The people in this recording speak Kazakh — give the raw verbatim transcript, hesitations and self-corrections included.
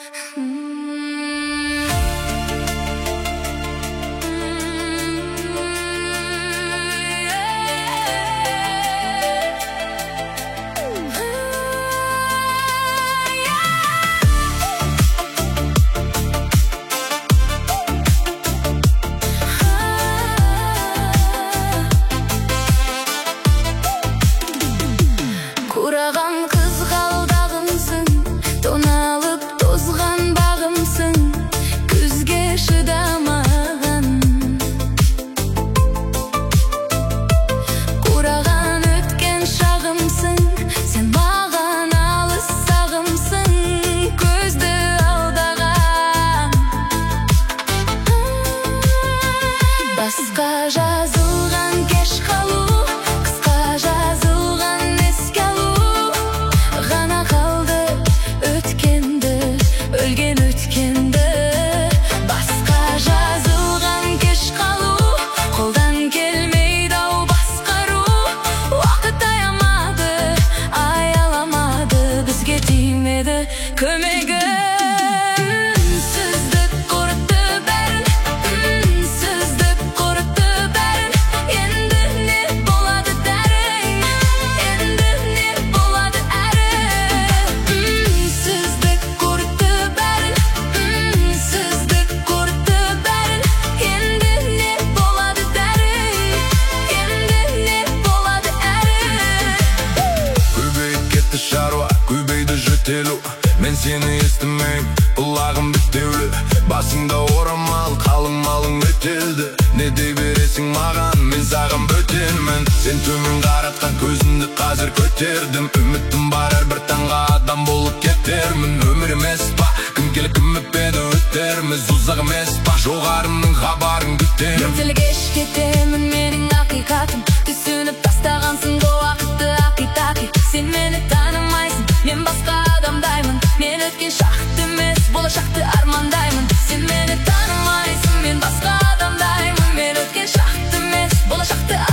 Құраған қызғалдағымсың, тоналып тозған бағымсың, күзге шыдамаған. Құраған өткен шағымсың, сен маған алыс сағымсың, көзді алдаған. Басқа жазылған кеш қалу, көмегі үнсіздік құртты бәрін, үнсіздік құртты бәрін. Енді не болады дәрің, енді не болады әрі. Үнсіздік құртты бәрін, үнсіздік құртты бәрін. Енді не болады дәрің, енді не болады әрі. Көбейіп кетті шаруа, көбейді жөтелу. Мен сені естімейм, құлағым бітеулі. Басыңда орамал, қалың малың өтелді. Не дей бересің маған, мен саған бөтенмін. Сен төмен қаратқан көзіңді қазір көтердім. Үмітім бар әрбір таңға адам болып кетермін. Өмір емес па, кім келі кім өтпеді өтерміз. Ұзақ емес па, жоғарымның хабарын күтемін. Ертелгеш кетемін менің ақиқатым. Түсініп тастағансың бұл уақытты ақитақи. Сен мені танымайсың, мен басқа адамдаймын. Мен өткен шақты емес, болашақты армандаймын. Сен мені танымайсың, мен басқа адамдаймын. Мен өткен шақты емес, болашақты